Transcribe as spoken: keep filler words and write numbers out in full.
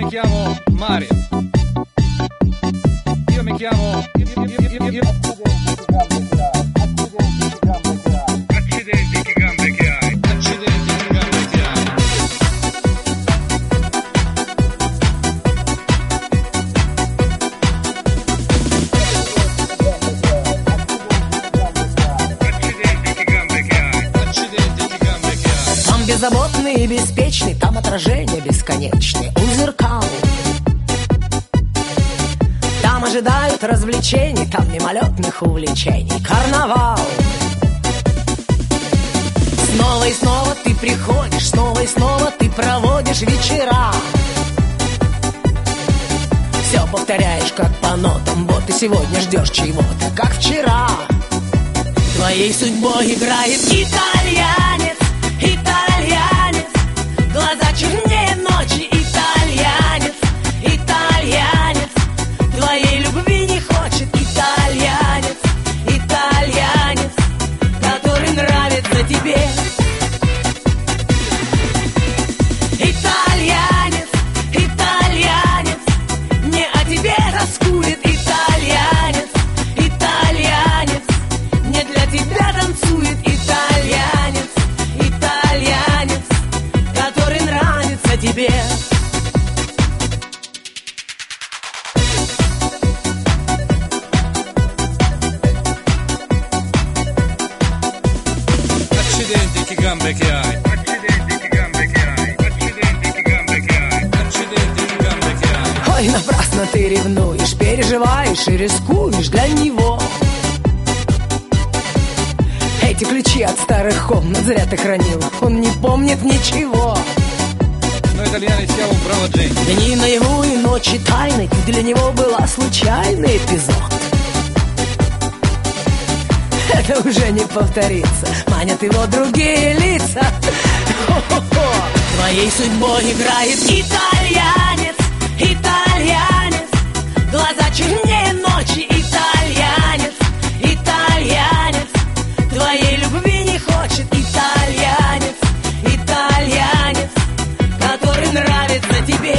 mi chiamo Mario. Io mi chiamo... Io, io, io, io, io. Accidenti, che gambe che hai. Accidenti, che gambe che hai. Accidenti, che gambe che hai. Accidenti, che gambe che hai. Там беззаботный и беспечный, там отражения бесконечные у зеркал. Там ожидают развлечений, там мимолетных увлечений карнавал. Снова и снова ты приходишь, снова и снова ты проводишь вечера. Все повторяешь как по нотам, вот и сегодня ждешь чего-то, как вчера. Твоей судьбой играет итальянец, итальянец. Глаза чернее ночи, итальянец, итальянец. Твоей любви не хочет итальянец, итальянец, который нравится тебе. Итальянец, итальянец, не о тебе тоскует итальянец, итальянец, не для тебя танцует итальянец, итальянец, который нравится тебе. Accidenti, che gambe che hai. Accidenti, che gambe che hai. Accidenti, che gambe che hai. Accidenti, che gambe che hai. Ой, напрасно ты ревнуешь, переживаешь и рискуешь для него. Эти ключи от старых комнат зря ты хранил, он не помнит ничего. Noi italiani siamo brava gente. Дни наяву и ночи тайны, ты для него была случайный эпизод. Это уже не повторится, манят его другие лица. Хо-хо-хо. Твоей судьбой играет итальянец, итальянец. Глаза чернее ночи, итальянец, итальянец. Твоей любви не хочет итальянец, итальянец, который нравится тебе.